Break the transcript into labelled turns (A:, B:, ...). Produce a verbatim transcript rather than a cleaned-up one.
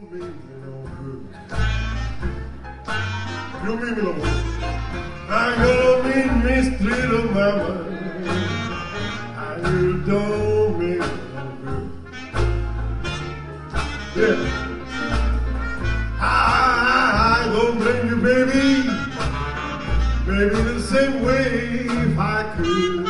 A: mean me no good. You mean me no good. I gonna mean Miss Little Mama. I you don't mean me no good. Yeah. I, I, I gonna bring you, baby, baby, the same way if I could.